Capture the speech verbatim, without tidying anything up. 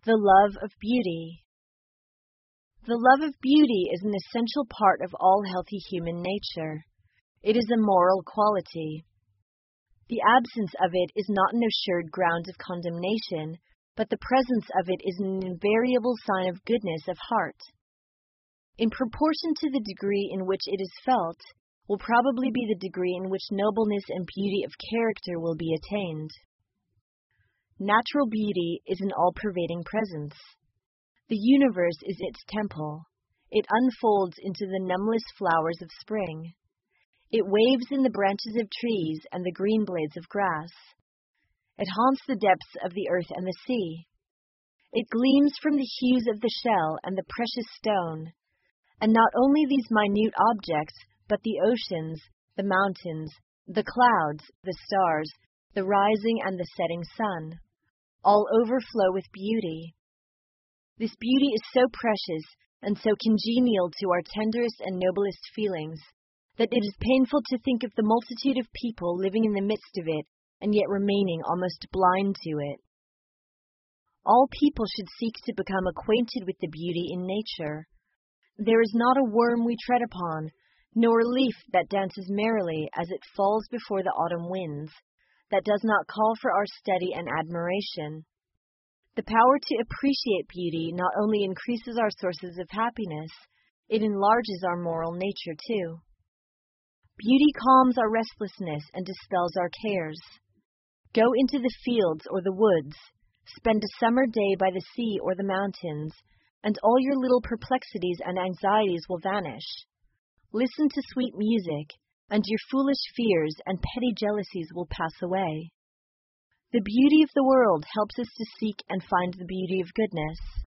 The love of beauty. The love of beauty is an essential part of all healthy human nature. It is a moral quality. The absence of it is not an assured ground of condemnation, but the presence of it is an invariable sign of goodness of heart. In proportion to the degree in which it is felt, will probably be the degree in which nobleness and beauty of character will be attained. Natural beauty is an all-pervading presence. The universe is its temple. It unfolds into the numbless flowers of spring. It waves in the branches of trees and the green blades of grass. It haunts the depths of the earth and the sea. It gleams from the hues of the shell and the precious stone. And not only these minute objects, but the oceans, the mountains, the clouds, the stars, the rising and the setting sun, all overflow with beauty. This beauty is so precious and so congenial to our tenderest and noblest feelings, that it is painful to think of the multitude of people living in the midst of it, and yet remaining almost blind to it. All people should seek to become acquainted with the beauty in nature. There is not a worm we tread upon, nor a leaf that dances merrily as it falls before the autumn winds, that does not call for our study and admiration. The power to appreciate beauty not only increases our sources of happiness, it enlarges our moral nature too. Beauty calms our restlessness and dispels our cares. Go into the fields or the woods, spend a summer day by the sea or the mountains, and all your little perplexities and anxieties will vanish. Listen to sweet music, and your foolish fears and petty jealousies will pass away. The beauty of the world helps us to seek and find the beauty of goodness.